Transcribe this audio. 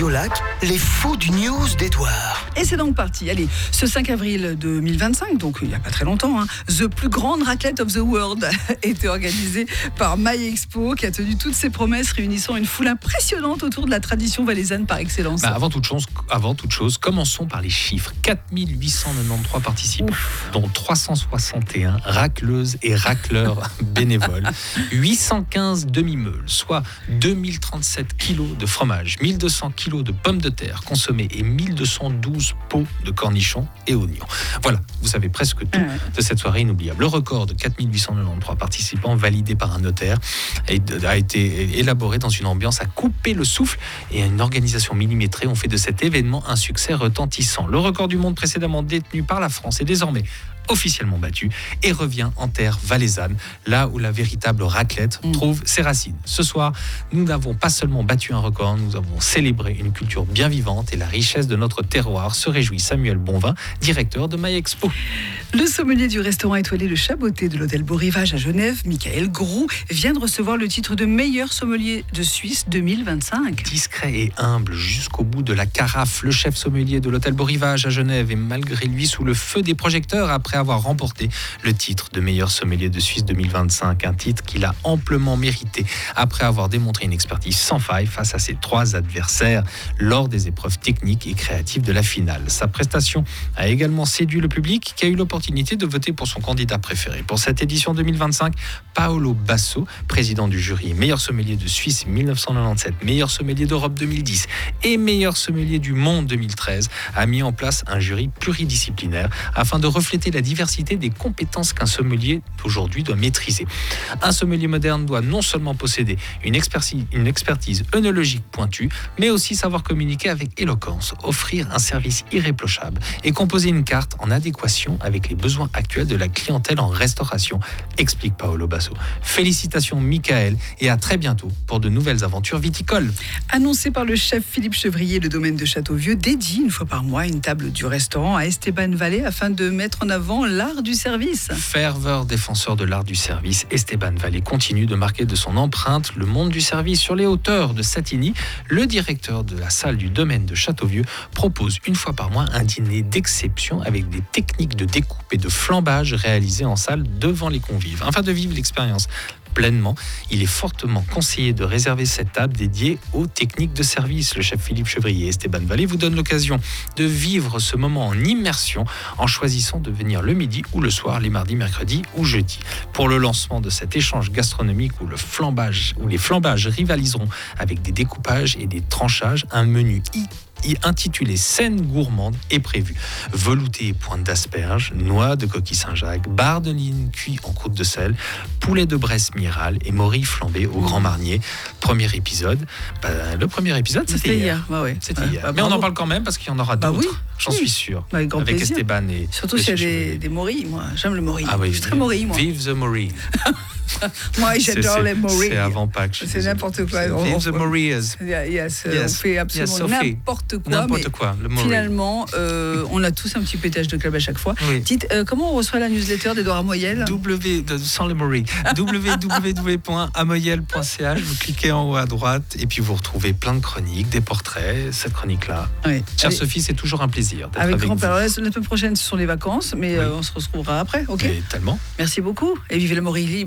Audiolac, les faux du news d'Edouard. Et c'est donc parti. Allez, ce 5 avril 2025, donc il n'y a pas très longtemps, The plus grande raclette of the world était organisée par My Expo, qui a tenu toutes ses promesses, réunissant une foule impressionnante autour de la tradition valaisanne par excellence. Avant toute chose, commençons par les chiffres. 4893 participants, dont 361 racleuses et racleurs bénévoles, 815 demi-meules, soit 2037 kilos de fromage, 1200 kilos de pommes de terre consommées et 1212 pots de cornichons et oignons. Voilà, vous savez presque tout de cette soirée inoubliable. Le record de 4893 participants, validé par un notaire, a été élaboré dans une ambiance à couper le souffle, et une organisation millimétrée ont fait de cet événement un succès retentissant. Le record du monde précédemment détenu par la France est désormais officiellement battu et revient en terre valaisanne, là où la véritable raclette trouve ses racines. Ce soir, nous n'avons pas seulement battu un record, nous avons célébré une culture bien vivante et la richesse de notre terroir, se réjouit Samuel Bonvin, directeur de My Expo. Le sommelier du restaurant étoilé Le Chaboté de l'hôtel Beau Rivage à Genève, Michael Groux, vient de recevoir le titre de meilleur sommelier de Suisse 2025. Discret et humble jusqu'au bout de la carafe, le chef sommelier de l'hôtel Beau Rivage à Genève est malgré lui sous le feu des projecteurs après avoir remporté le titre de meilleur sommelier de Suisse 2025, un titre qu'il a amplement mérité après avoir démontré une expertise sans faille face à ses 3 adversaires lors des épreuves techniques et créatives de la finale. Sa prestation a également séduit le public qui a eu l'opportunité de voter pour son candidat préféré. Pour cette édition 2025, Paolo Basso, président du jury meilleur sommelier de Suisse 1997, meilleur sommelier d'Europe 2010 et meilleur sommelier du monde 2013, a mis en place un jury pluridisciplinaire afin de refléter la diversité des compétences qu'un sommelier d'aujourd'hui doit maîtriser. Un sommelier moderne doit non seulement posséder une expertise œnologique pointue, mais aussi savoir communiquer avec éloquence, offrir un service irréprochable et composer une carte en adéquation avec les besoins actuels de la clientèle en restauration, explique Paolo Basso. Félicitations Michael et à très bientôt pour de nouvelles aventures viticoles. Annoncé par le chef Philippe Chevrier, le domaine de Châteauvieux dédie une fois par mois une table du restaurant à Esteban Vallée afin de mettre en avant l'art du service. Ferveur défenseur de l'art du service, Esteban Vallée continue de marquer de son empreinte le monde du service. Sur les hauteurs de Satigny, le directeur de la salle du domaine de Châteauvieux propose une fois par mois un dîner d'exception avec des techniques de découpe et de flambage réalisées en salle devant les convives. Afin de vivre l'expérience pleinement, il est fortement conseillé de réserver cette table dédiée aux techniques de service. Le chef Philippe Chevrier et Esteban Vallée vous donnent l'occasion de vivre ce moment en immersion en choisissant de venir le midi ou le soir, les mardis, mercredis ou jeudis. Pour le lancement de cet échange gastronomique où les flambages rivaliseront avec des découpages et des tranchages, un menu intitulé Scène gourmande est prévu. Velouté et pointe d'asperges, noix de coquille Saint-Jacques, barres de ligne cuit en croûte de sel, poulet de Bresse miral et morilles flambées au Grand Marnier. Premier épisode. Le premier épisode, c'était hier. C'était hier. Mais on en parle quand même parce qu'il y en aura d'autres. J'en suis sûr. Avec grand plaisir. Esteban et surtout s'il y a des morilles. Moi, j'aime le morille. Ah oui, je suis très morille, moi. Vive the morille. Moi, j'adore les morilles. C'est avant Pâques. C'est n'importe quoi. Vive the morillas. Yes. On fait absolument n'importe quoi. Le morille. Finalement, on a tous un petit pétage de club à chaque fois. Oui. Dites, comment on reçoit la newsletter d'Edouard Amoyel ? Sans le morille. www.amoyel.ch. Vous cliquez en haut à droite et puis vous retrouvez plein de chroniques, des portraits. Cette chronique-là. Oui. Chère Sophie, c'est toujours un plaisir d'être avec grand vous. La semaine prochaine, ce sont les vacances, mais on se retrouvera après. Ok. Mais tellement. Merci beaucoup et vive la morille libre.